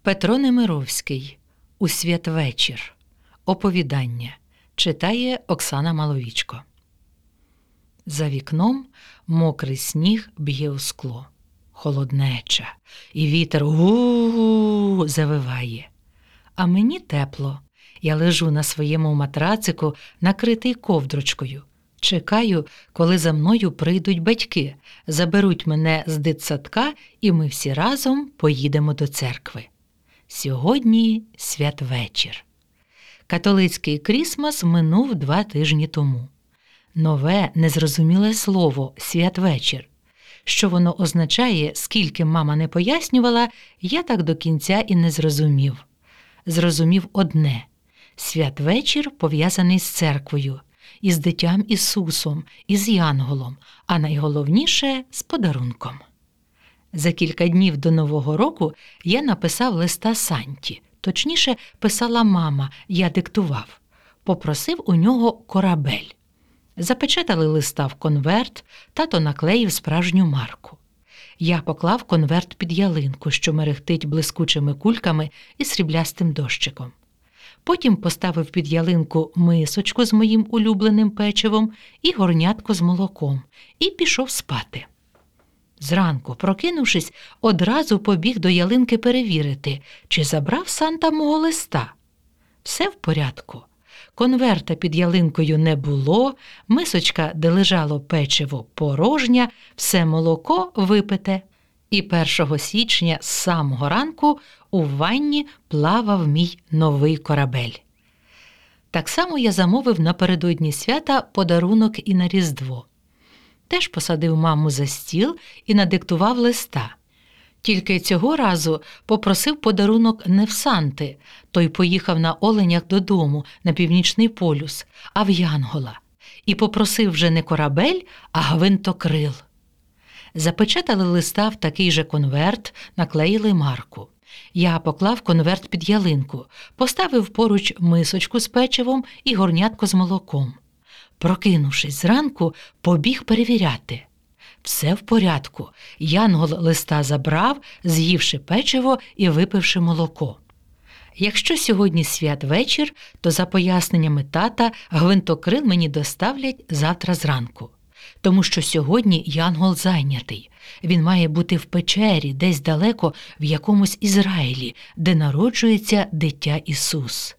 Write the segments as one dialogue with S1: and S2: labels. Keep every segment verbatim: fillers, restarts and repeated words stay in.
S1: Петро Немировський. У святвечір. Оповідання. Читає Оксана Маловічко. За вікном мокрий сніг б'є у скло. Холоднеча. І вітер у-у-у завиває. А мені тепло. Я лежу на своєму матрацику, накритий ковдрочкою. Чекаю, коли за мною прийдуть батьки, заберуть мене з дитсадка, і ми всі разом поїдемо до церкви. Сьогодні святвечір. Католицький Крісмас минув два тижні тому. Нове, незрозуміле слово «святвечір». Що воно означає, скільки мама не пояснювала, я так до кінця і не зрозумів. Зрозумів одне – святвечір пов'язаний з церквою, із дитям Ісусом, із Янголом, а найголовніше – з подарунком. За кілька днів до Нового року я написав листа Санті, точніше, писала мама, я диктував. Попросив у нього корабель. Запечатали листа в конверт, тато наклеїв справжню марку. Я поклав конверт під ялинку, що мерехтить блискучими кульками і сріблястим дощиком. Потім поставив під ялинку мисочку з моїм улюбленим печивом і горнятко з молоком і пішов спати. Зранку, прокинувшись, одразу побіг до ялинки перевірити, чи забрав Санта мого листа. Все в порядку. Конверта під ялинкою не було, мисочка, де лежало печиво, порожня, все молоко випите. І першого січня з самого ранку у ванні плавав мій новий корабель. Так само я замовив напередодні свята подарунок і на Різдво. Теж посадив маму за стіл і надиктував листа. Тільки цього разу попросив подарунок не в Санти, той поїхав на оленях додому, на Північний полюс, а в Янгола. І попросив вже не корабель, а гвинтокрил. Запечатали листа в такий же конверт, наклеїли марку. Я поклав конверт під ялинку, поставив поруч мисочку з печивом і горнятко з молоком. Прокинувшись зранку, побіг перевіряти. Все в порядку. Янгол листа забрав, з'ївши печиво і випивши молоко. Якщо сьогодні святвечір, то за поясненнями тата гвинтокрил мені доставлять завтра зранку. Тому що сьогодні Янгол зайнятий. Він має бути в печері, десь далеко, в якомусь Ізраїлі, де народжується дитя Ісус.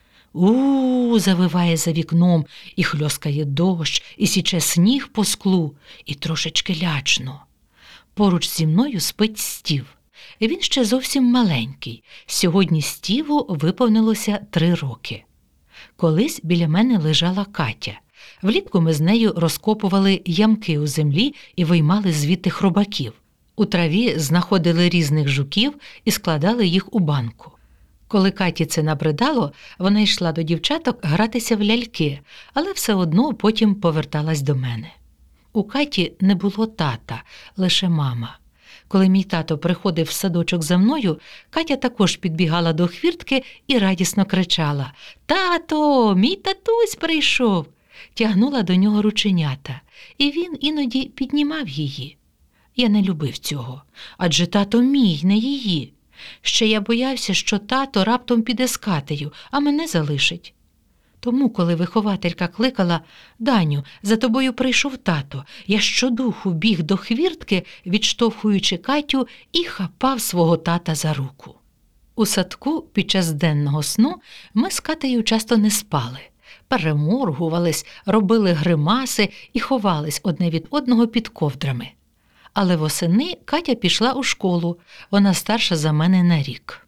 S1: У-у-у, завиває за вікном, і хльоскає дощ, і січе сніг по склу, і трошечки лячно. Поруч зі мною спить Стів. Він ще зовсім маленький. Сьогодні Стіву виповнилося три роки. Колись біля мене лежала Катя. Влітку ми з нею розкопували ямки у землі і виймали звідти хробаків. У траві знаходили різних жуків і складали їх у банку. Коли Каті це набридало, вона йшла до дівчаток гратися в ляльки, але все одно потім поверталась до мене. У Каті не було тата, лише мама. Коли мій тато приходив в садочок за мною, Катя також підбігала до хвіртки і радісно кричала: «Тато, мій татусь прийшов!» Тягнула до нього рученята, і він іноді піднімав її. Я не любив цього, адже тато мій, не її. Ще я боявся, що тато раптом піде з Катею, а мене залишить. Тому, коли вихователька кликала: «Даню, за тобою прийшов тато», я щодуху біг до хвіртки, відштовхуючи Катю, і хапав свого тата за руку. У садку під час денного сну ми з Катею часто не спали. Переморгувались, робили гримаси і ховались одне від одного під ковдрами. Але восени Катя пішла у школу, вона старша за мене на рік.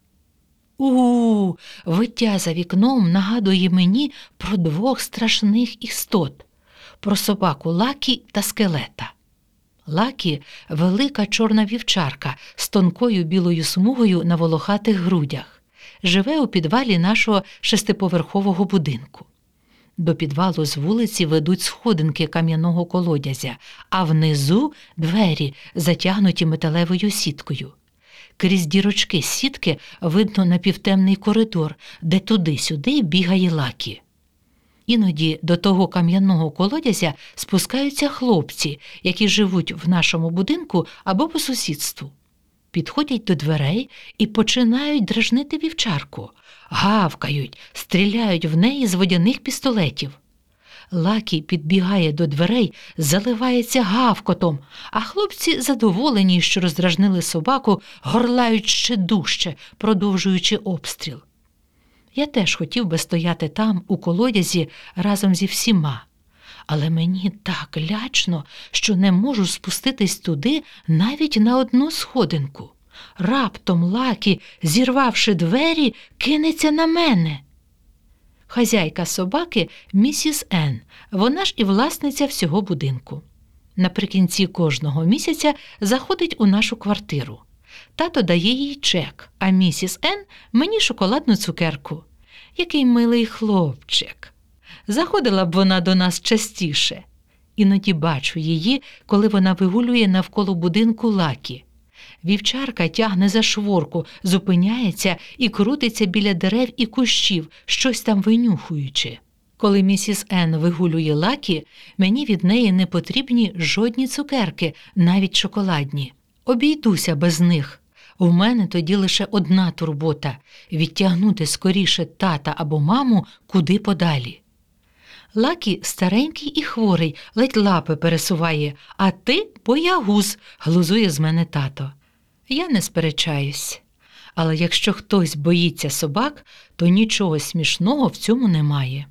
S1: У-у-у, виття за вікном нагадує мені про двох страшних істот – про собаку Лакі та скелета. Лакі – велика чорна вівчарка з тонкою білою смугою на волохатих грудях. Живе у підвалі нашого шестиповерхового будинку. До підвалу з вулиці ведуть сходинки кам'яного колодязя, а внизу – двері, затягнуті металевою сіткою. Крізь дірочки сітки видно напівтемний коридор, де туди-сюди бігає Лакі. Іноді до того кам'яного колодязя спускаються хлопці, які живуть в нашому будинку або по сусідству. підходять до дверей і починають дражнити вівчарку. Гавкають, стріляють в неї з водяних пістолетів. Лакі підбігає до дверей, заливається гавкотом, а хлопці, задоволені, що роздражнили собаку, горлають ще дужче, продовжуючи обстріл. Я теж хотів би стояти там, у колодязі, разом зі всіма. Але мені так лячно, що не можу спуститись туди навіть на одну сходинку. Раптом Лакі, зірвавши двері, кинеться на мене. Хазяйка собаки – місіс Ен, вона ж і власниця всього будинку. Наприкінці кожного місяця заходить у нашу квартиру. Тато дає їй чек, а місіс Ен – мені шоколадну цукерку. Який милий хлопчик. Заходила б вона до нас частіше. Іноді бачу її, коли вона вигулює навколо будинку Лакі. Вівчарка тягне за шворку, зупиняється і крутиться біля дерев і кущів, щось там винюхуючи. Коли місіс Ен вигулює Лакі, мені від неї не потрібні жодні цукерки, навіть шоколадні. Обійдуся без них. У мене тоді лише одна турбота – відтягнути скоріше тата або маму куди подалі. Лакі старенький і хворий, ледь лапи пересуває, а ти – боягуз, глузує з мене тато. Я не сперечаюсь. Але якщо хтось боїться собак, то нічого смішного в цьому немає.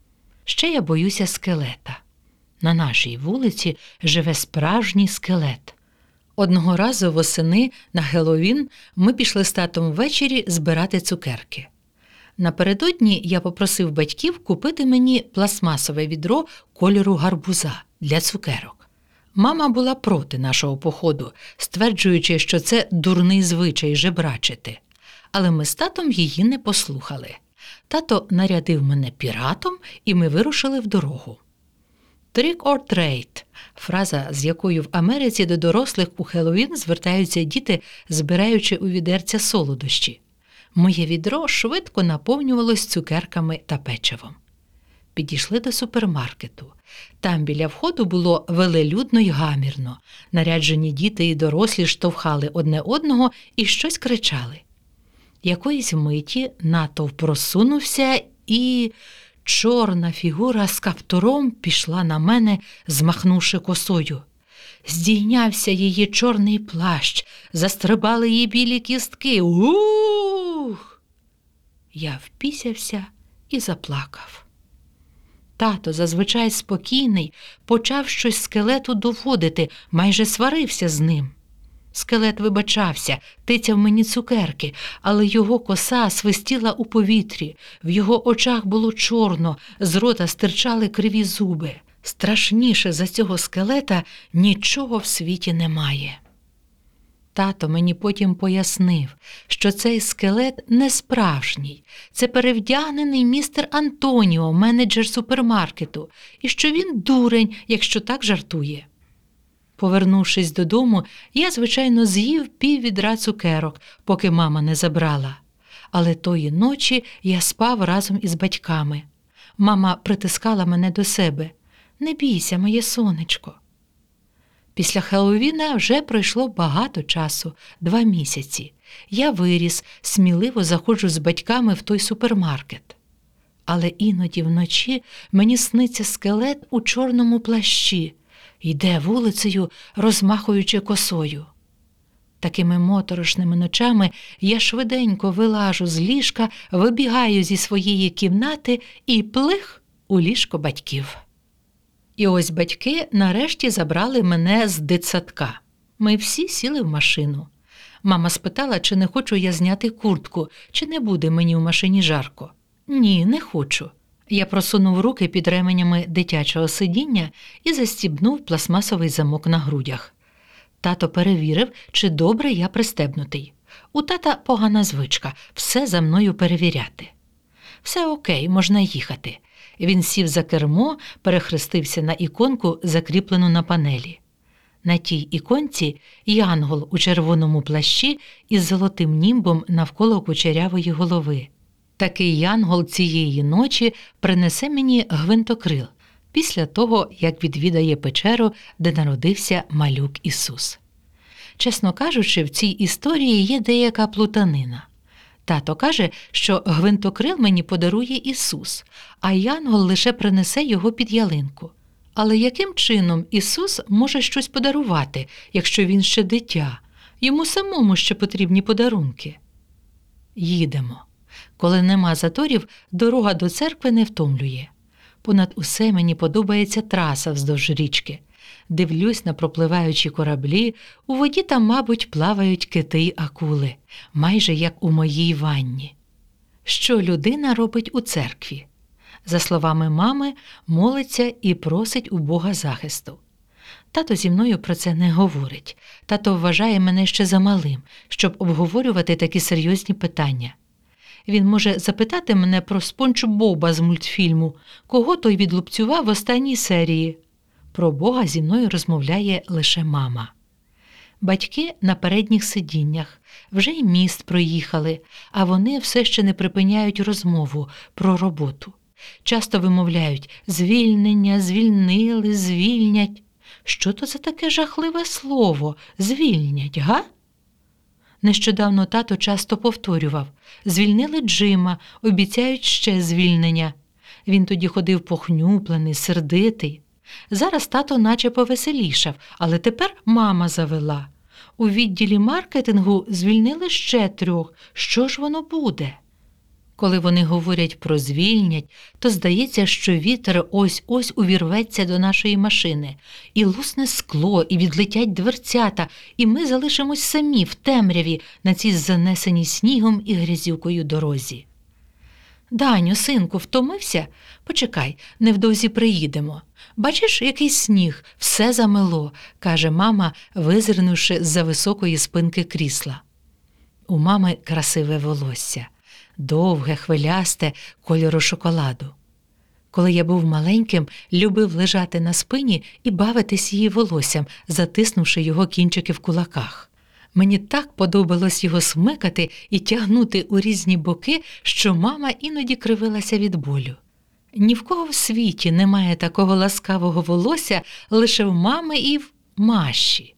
S1: Ще я боюся скелета. На нашій вулиці живе справжній скелет. Одного разу восени на Геловін ми пішли з татом ввечері збирати цукерки. Напередодні я попросив батьків купити мені пластмасове відро кольору гарбуза для цукерок. Мама була проти нашого походу, стверджуючи, що це дурний звичай жебрачити. Але ми з татом її не послухали. Тато нарядив мене піратом, і ми вирушили в дорогу. «Trick or treat» – фраза, з якою в Америці до дорослих у Хеллоуін звертаються діти, збираючи у відерця солодощі. Моє відро швидко наповнювалось цукерками та печивом. Підійшли до супермаркету. Там біля входу було велелюдно й гамірно. Наряджені діти і дорослі штовхали одне одного і щось кричали. Якоїсь миті натовп просунувся і... чорна фігура з каптуром пішла на мене, змахнувши косою. Здійнявся її чорний плащ, застрибали її білі кістки. Ух! Я впісявся і заплакав. Тато, зазвичай спокійний, почав щось скелету доводити, майже сварився з ним. Скелет вибачався, тицяв мені цукерки, але його коса свистіла у повітрі, в його очах було чорно, з рота стирчали криві зуби. Страшніше за цього скелета нічого в світі немає. Тато мені потім пояснив, що цей скелет не справжній, це перевдягнений містер Антоніо, менеджер супермаркету, і що він дурень, якщо так жартує. Повернувшись додому, я, звичайно, з'їв пів відра цукерок, поки мама не забрала. Але тої ночі я спав разом із батьками. Мама притискала мене до себе. «Не бійся, моє сонечко». Після Хеллоуіна вже пройшло багато часу, два місяці. Я виріс, сміливо заходжу з батьками в той супермаркет. Але іноді вночі мені сниться скелет у чорному плащі, йде вулицею, розмахуючи косою. Такими моторошними ночами я швиденько вилажу з ліжка, вибігаю зі своєї кімнати і плих у ліжко батьків. І ось батьки нарешті забрали мене з дитсадка. Ми всі сіли в машину. Мама спитала, чи не хочу я зняти куртку, чи не буде мені в машині жарко. Ні, не хочу. Я просунув руки під ременями дитячого сидіння і застібнув пластмасовий замок на грудях. Тато перевірив, чи добре я пристебнутий. У тата погана звичка – все за мною перевіряти. Все окей, можна їхати. Він сів за кермо, перехрестився на іконку, закріплену на панелі. На тій іконці янгол у червоному плащі із золотим німбом навколо кучерявої голови. Такий янгол цієї ночі принесе мені гвинтокрил після того, як відвідає печеру, де народився малюк Ісус. Чесно кажучи, в цій історії є деяка плутанина. Тато каже, що гвинтокрил мені подарує Ісус, а янгол лише принесе його під ялинку. Але яким чином Ісус може щось подарувати, якщо він ще дитя? Йому самому ще потрібні подарунки. Їдемо. Коли нема заторів, дорога до церкви не втомлює. Понад усе мені подобається траса вздовж річки. Дивлюсь на пропливаючі кораблі, у воді там, мабуть, плавають кити й акули, майже як у моїй ванні. Що людина робить у церкві? За словами мами, молиться і просить у Бога захисту. Тато зі мною про це не говорить. Тато вважає мене ще замалим, щоб обговорювати такі серйозні питання. Він може запитати мене про Спонж Боба з мультфільму, кого той відлупцював в останній серії. Про Бога зі мною розмовляє лише мама. Батьки на передніх сидіннях, вже й міст проїхали, а вони все ще не припиняють розмову про роботу. Часто вимовляють «звільнення», «звільнили», «звільнять». Що то за таке жахливе слово «звільнять», га? Нещодавно тато часто повторював «звільнили Джима, обіцяють ще звільнення». Він тоді ходив похнюплений, сердитий. Зараз тато наче повеселішав, але тепер мама завела. У відділі маркетингу звільнили ще трьох. Що ж воно буде? Коли вони говорять про звільнять, то здається, що вітер ось-ось увірветься до нашої машини. І лусне скло, і відлетять дверцята, і ми залишимось самі в темряві на цій занесеній снігом і грязюкою дорозі. «Даню, синку, втомився? Почекай, невдовзі приїдемо. Бачиш, який сніг, все замело», – каже мама, визирнувши з-за високої спинки крісла. У мами красиве волосся. Довге, хвилясте, кольору шоколаду. Коли я був маленьким, любив лежати на спині і бавитись її волоссям, затиснувши його кінчики в кулаках. Мені так подобалось його смикати і тягнути у різні боки, що мама іноді кривилася від болю. Ні в кого в світі немає такого ласкавого волосся лише в мами і в Маші.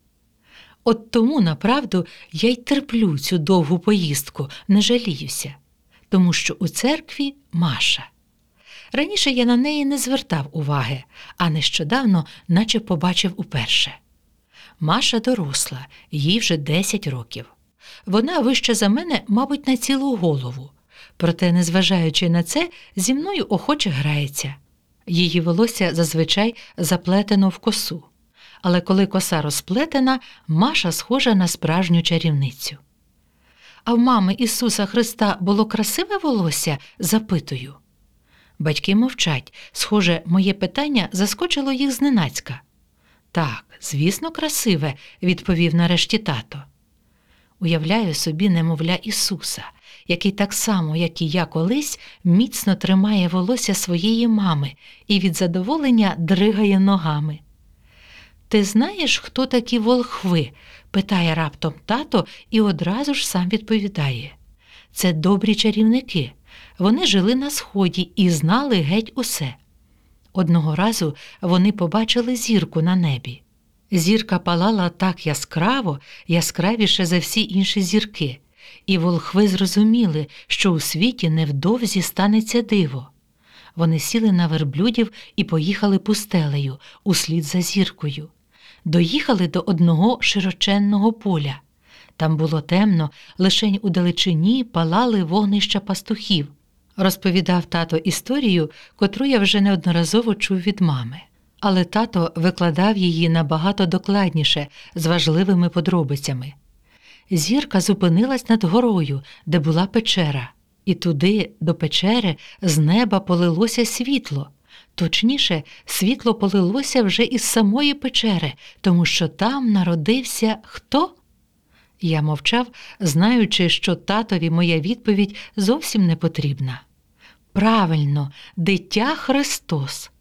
S1: От тому, направду, я й терплю цю довгу поїздку, не жаліюся. Тому що у церкві Маша. Раніше я на неї не звертав уваги, а нещодавно наче побачив уперше. Маша доросла, їй вже десять років. Вона вища за мене, мабуть, на цілу голову. Проте, незважаючи на це, зі мною охоче грається. Її волосся зазвичай заплетено в косу. Але коли коса розплетена, Маша схожа на справжню чарівницю. «А в мами Ісуса Христа було красиве волосся?» – запитую. Батьки мовчать. Схоже, моє питання заскочило їх зненацька. «Так, звісно, красиве», – відповів нарешті тато. Уявляю собі немовля Ісуса, який так само, як і я колись, міцно тримає волосся своєї мами і від задоволення дригає ногами. «Ти знаєш, хто такі волхви?» – питає раптом тато і одразу ж сам відповідає. «Це добрі чарівники. Вони жили на Сході і знали геть усе. Одного разу вони побачили зірку на небі. Зірка палала так яскраво, яскравіше за всі інші зірки, і волхви зрозуміли, що у світі невдовзі станеться диво. Вони сіли на верблюдів і поїхали пустелею, услід за зіркою. Доїхали до одного широченного поля. Там було темно, лишень у далечині палали вогнища пастухів. Розповідав тато історію, котру я вже неодноразово чув від мами. Але тато викладав її набагато докладніше, з важливими подробицями. Зірка зупинилась над горою, де була печера. І туди, до печери, з неба полилося світло. Точніше, світло полилося вже із самої печери, тому що там народився хто? Я мовчав, знаючи, що татові моя відповідь зовсім не потрібна. Правильно, дитя Христос.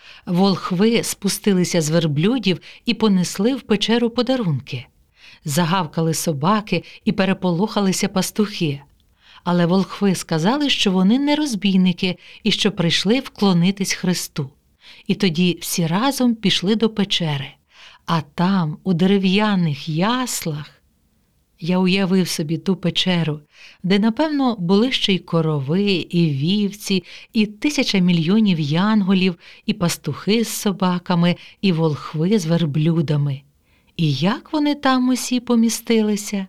S1: Волхви спустилися з верблюдів і понесли в печеру подарунки. Загавкали собаки і переполохалися пастухи. Але волхви сказали, що вони не розбійники і що прийшли вклонитись Христу. І тоді всі разом пішли до печери. А там, у дерев'яних яслах, я уявив собі ту печеру, де, напевно, були ще й корови, і вівці, і тисяча мільйонів янголів, і пастухи з собаками, і волхви з верблюдами. І як вони там усі помістилися?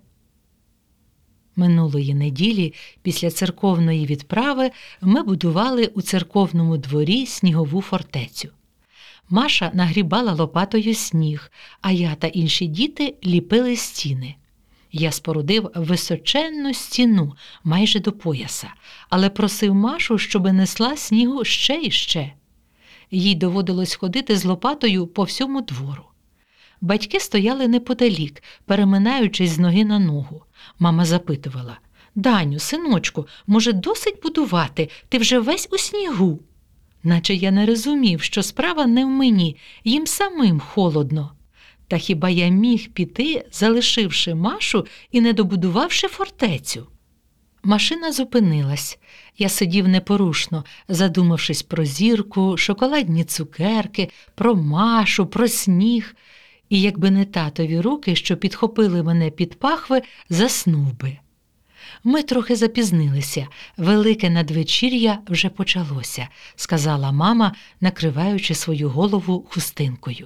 S1: Минулої неділі, після церковної відправи, ми будували у церковному дворі снігову фортецю. Маша нагрібала лопатою сніг, а я та інші діти ліпили стіни. Я спорудив височенну стіну майже до пояса, але просив Машу, щоби несла снігу ще і ще. Їй доводилось ходити з лопатою по всьому двору. Батьки стояли неподалік, переминаючись з ноги на ногу. Мама запитувала: «Даню, синочку, може, досить будувати? Ти вже весь у снігу?» Наче я не розумів, що справа не в мені, їм самим холодно. Та хіба я міг піти, залишивши Машу і не добудувавши фортецю? Машина зупинилась. Я сидів непорушно, задумавшись про зірку, шоколадні цукерки, про Машу, про сніг. І якби не татові руки, що підхопили мене під пахви, заснув би. Ми трохи запізнилися. Велике надвечір'я вже почалося, сказала мама, накриваючи свою голову хустинкою.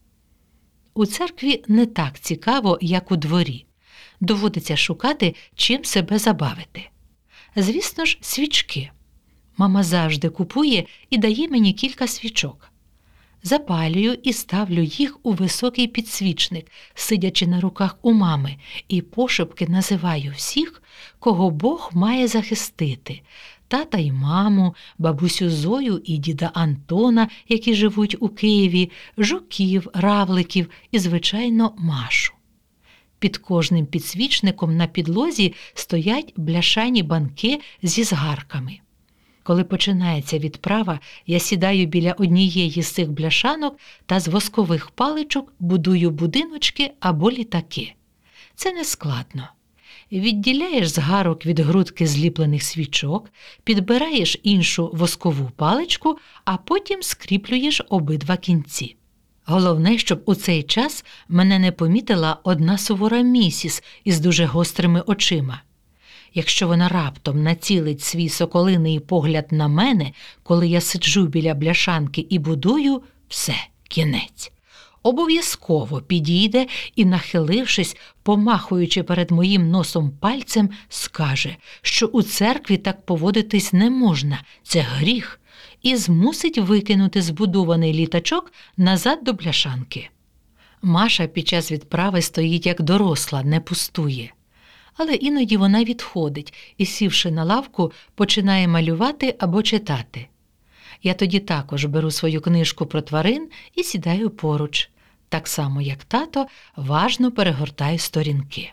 S1: У церкві не так цікаво, як у дворі. Доводиться шукати, чим себе забавити. Звісно ж, свічки. Мама завжди купує і дає мені кілька свічок. Запалюю і ставлю їх у високий підсвічник, сидячи на руках у мами, і пошепки називаю всіх, кого Бог має захистити – тата й маму, бабусю Зою і діда Антона, які живуть у Києві, жуків, равликів і, звичайно, Машу. Під кожним підсвічником на підлозі стоять бляшані банки зі згарками. Коли починається відправа, я сідаю біля однієї з цих бляшанок та з воскових паличок будую будиночки або літаки. Це не складно. Відділяєш згарок від грудки зліплених свічок, підбираєш іншу воскову паличку, а потім скріплюєш обидва кінці. Головне, щоб у цей час мене не помітила одна сувора місіс із дуже гострими очима. Якщо вона раптом націлить свій соколиний погляд на мене, коли я сиджу біля бляшанки і будую, все, кінець. Обов'язково підійде і, нахилившись, помахуючи перед моїм носом пальцем, скаже, що у церкві так поводитись не можна, це гріх, і змусить викинути збудований літачок назад до бляшанки. Маша під час відправи стоїть як доросла, не пустує. Але іноді вона відходить і, сівши на лавку, починає малювати або читати. Я тоді також беру свою книжку про тварин і сідаю поруч. Так само, як тато, важно перегортаю сторінки.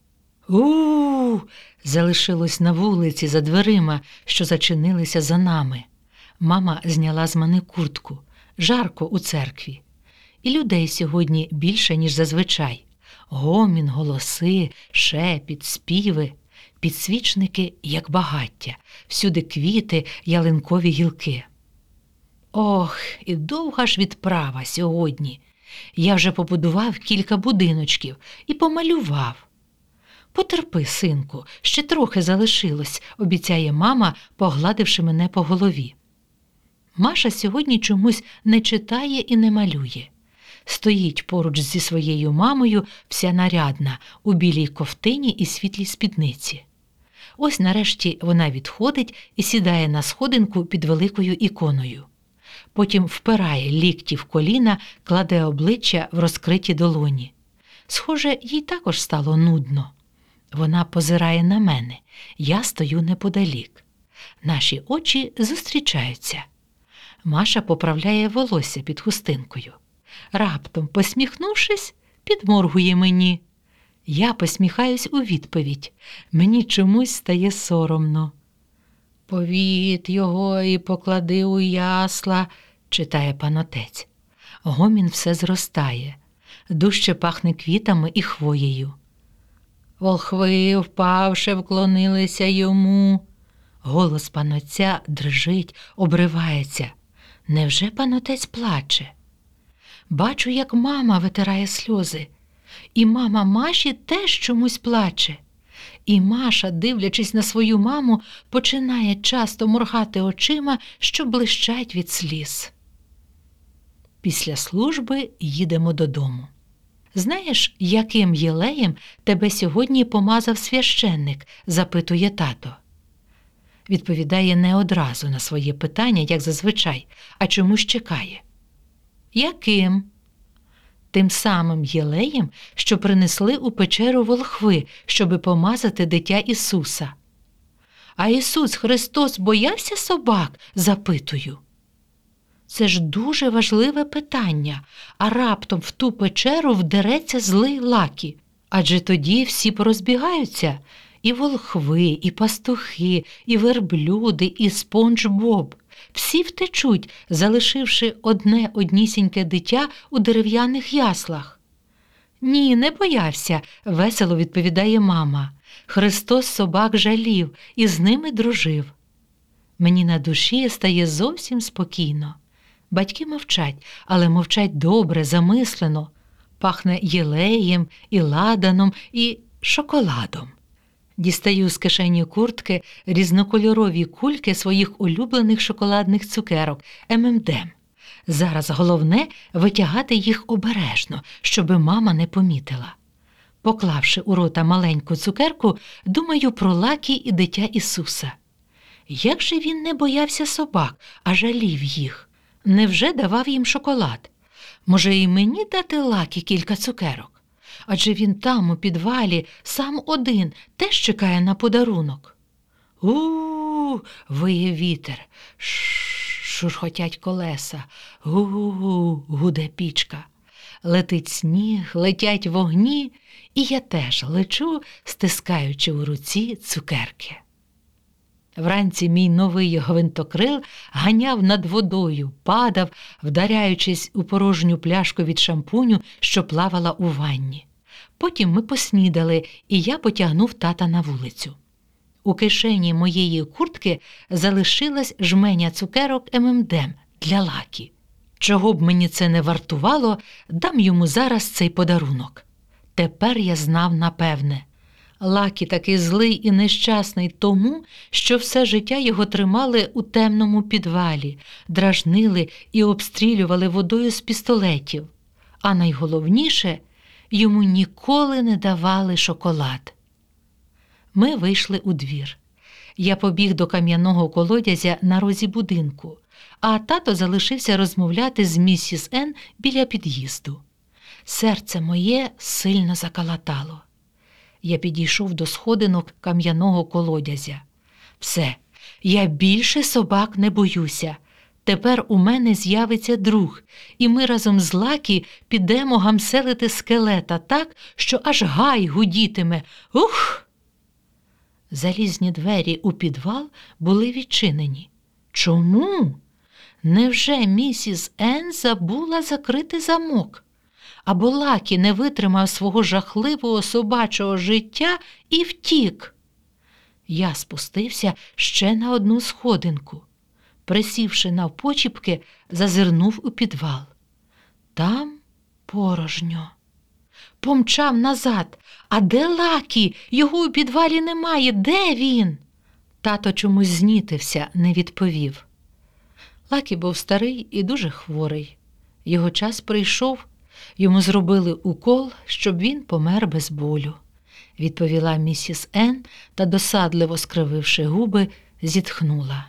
S1: У-у-у! Залишилось на вулиці за дверима, що зачинилися за нами. Мама зняла з мене куртку. Жарко у церкві. І людей сьогодні більше, ніж зазвичай. Гомін, голоси, шепіт, співи, підсвічники, як багаття, всюди квіти, ялинкові гілки. Ох, і довга ж відправа сьогодні. Я вже побудував кілька будиночків і помалював. Потерпи, синку, ще трохи залишилось, обіцяє мама, погладивши мене по голові. Маша сьогодні чомусь не читає і не малює. Стоїть поруч зі своєю мамою, вся нарядна, у білій ковтині і світлій спідниці. Ось нарешті вона відходить і сідає на сходинку під великою іконою. Потім впирає лікті в коліна, кладе обличчя в розкриті долоні. Схоже, їй також стало нудно. Вона позирає на мене, я стою неподалік. Наші очі зустрічаються. Маша поправляє волосся під хустинкою. Раптом, посміхнувшись, підморгує мені. Я посміхаюсь у відповідь. Мені чомусь стає соромно. «Повідь його і поклади у ясла», – читає пан отець. Гомін все зростає. Дужче пахне квітами і хвоєю. «Волхви, впавши, вклонилися йому». Голос пан отця дрижить, обривається. Невже пан отець плаче? Бачу, як мама витирає сльози. І мама Маші теж чомусь плаче. І Маша, дивлячись на свою маму, починає часто моргати очима, що блищать від сліз. Після служби їдемо додому. «Знаєш, яким єлеєм тебе сьогодні помазав священник?» – запитує тато. Відповідає не одразу на своє питання, як зазвичай, а чомусь чекає. «Яким?» «Тим самим єлеєм, що принесли у печеру волхви, щоби помазати дитя Ісуса». «А Ісус Христос боявся собак?» – запитую. Це ж дуже важливе питання, а раптом в ту печеру вдереться злий Лакі. Адже тоді всі порозбігаються – і волхви, і пастухи, і верблюди, і Спонж Боб. Всі втечуть, залишивши одне однісіньке дитя у дерев'яних яслах. «Ні, не боявся», – весело відповідає мама. «Христос собак жалів і з ними дружив». Мені на душі стає зовсім спокійно. Батьки мовчать, але мовчать добре, замислено. Пахне єлеєм, і ладаном, і шоколадом. Дістаю з кишені куртки різнокольорові кульки своїх улюблених шоколадних цукерок ем ем дем. Зараз головне витягати їх обережно, щоби мама не помітила. Поклавши у рота маленьку цукерку, думаю про Лакі і дитя Ісуса. Як же він не боявся собак, а жалів їх? Невже давав їм шоколад? Може, і мені дати Лакі кілька цукерок? Адже він там, у підвалі, сам один, теж чекає на подарунок. У-у-у, виє вітер, шурхотять колеса, у-у-у, гуде пічка. Летить сніг, летять вогні, і я теж лечу, стискаючи у руці цукерки. Вранці мій новий гвинтокрил ганяв над водою, падав, вдаряючись у порожню пляшку від шампуню, що плавала у ванні. Потім ми поснідали, і я потягнув тата на вулицю. У кишені моєї куртки залишилась жменя цукерок ем ем дем для Лакі. Чого б мені це не вартувало, дам йому зараз цей подарунок. Тепер я знав напевне. Лакі такий злий і нещасний тому, що все життя його тримали у темному підвалі, дражнили і обстрілювали водою з пістолетів. А найголовніше, йому ніколи не давали шоколад. Ми вийшли у двір. Я побіг до кам'яного колодязя на розі будинку, а тато залишився розмовляти з місіс Ен біля під'їзду. Серце моє сильно закалатало. Я підійшов до сходинок кам'яного колодязя. Все, я більше собак не боюся. Тепер у мене з'явиться друг, і ми разом з Лакі підемо гамселити скелета так, що аж гай гудітиме. Ух! Залізні двері у підвал були відчинені. Чому? Невже місіс Ен забула закрити замок? Або Лакі не витримав свого жахливого собачого життя і втік? Я спустився ще на одну сходинку. Присівши навпочіпки, зазирнув у підвал. Там порожньо. Помчав назад. А де Лакі? Його у підвалі немає. Де він? Тато чомусь знітився, не відповів. Лакі був старий і дуже хворий. Його час прийшов. Йому зробили укол, щоб він помер без болю, відповіла місіс Ен та, досадливо скрививши губи, зітхнула.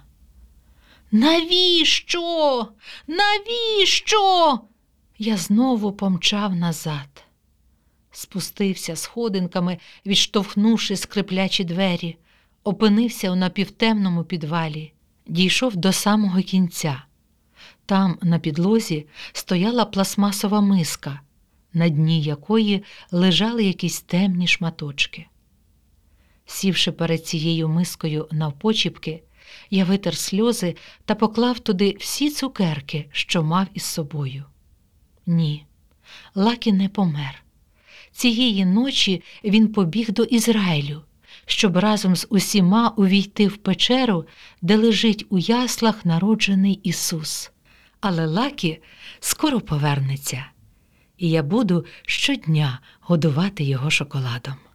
S1: Навіщо? Навіщо? Я знову помчав назад. Спустився сходинками, відштовхнувши скриплячі двері, опинився у напівтемному підвалі, дійшов до самого кінця. Там, на підлозі, стояла пластмасова миска, на дні якої лежали якісь темні шматочки. Сівши перед цією мискою навпочіпки, я витер сльози та поклав туди всі цукерки, що мав із собою. Ні, Лакі не помер. Цієї ночі він побіг до Ізраїлю, щоб разом з усіма увійти в печеру, де лежить у яслах народжений Ісус. Але Лакі скоро повернеться, і я буду щодня годувати його шоколадом.